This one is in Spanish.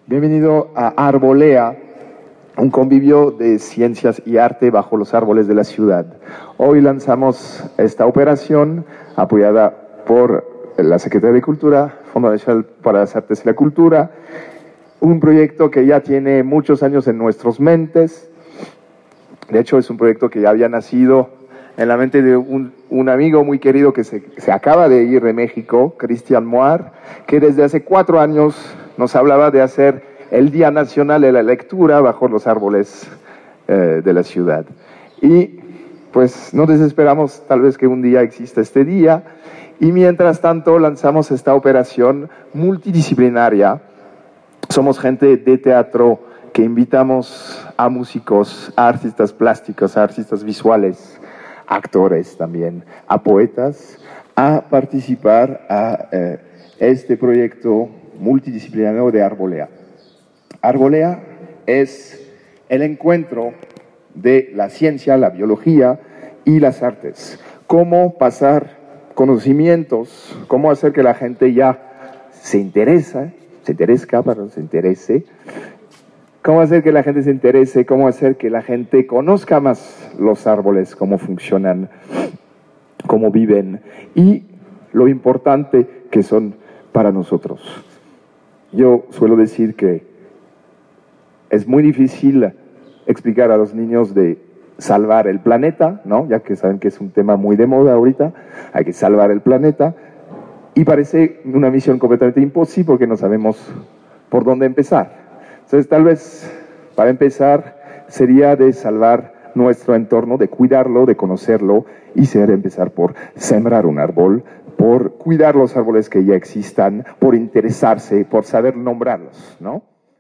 Bienvenido a Arbolea, un convivio de ciencias y arte bajo los árboles de la ciudad. Hoy lanzamos esta operación apoyada por la Secretaría de Cultura, Fondo Nacional para las Artes y la Cultura, un proyecto que ya tiene muchos años en nuestras mentes. De hecho, es un proyecto que ya había nacido en la mente de un amigo muy querido que se acaba de ir de México, Cristian Moar, que desde hace 4 años nos hablaba de hacer el Día Nacional de la Lectura bajo los árboles de la ciudad. Y pues no desesperamos tal vez que un día exista este día, y mientras tanto lanzamos esta operación multidisciplinaria. Somos gente de teatro que invitamos a músicos, a artistas plásticos, a artistas visuales, a actores también, a poetas, a participar a este proyecto multidisciplinario de Arbolea. Arbolea es el encuentro de la ciencia, la biología y las artes. Cómo pasar conocimientos, cómo hacer que la gente ya se interese, cómo hacer que la gente se interese, cómo hacer que la gente conozca más los árboles, cómo funcionan, cómo viven y lo importante que son para nosotros. Yo suelo decir que es muy difícil explicar a los niños de salvar el planeta, ¿no? Ya que saben que es un tema muy de moda ahorita, hay que salvar el planeta, y parece una misión completamente imposible porque no sabemos por dónde empezar. Entonces, tal vez, para empezar, sería de salvar nuestro entorno, de cuidarlo, de conocerlo, y empezar por sembrar un árbol, por cuidar los árboles que ya existan, por interesarse, por saber nombrarlos, ¿no?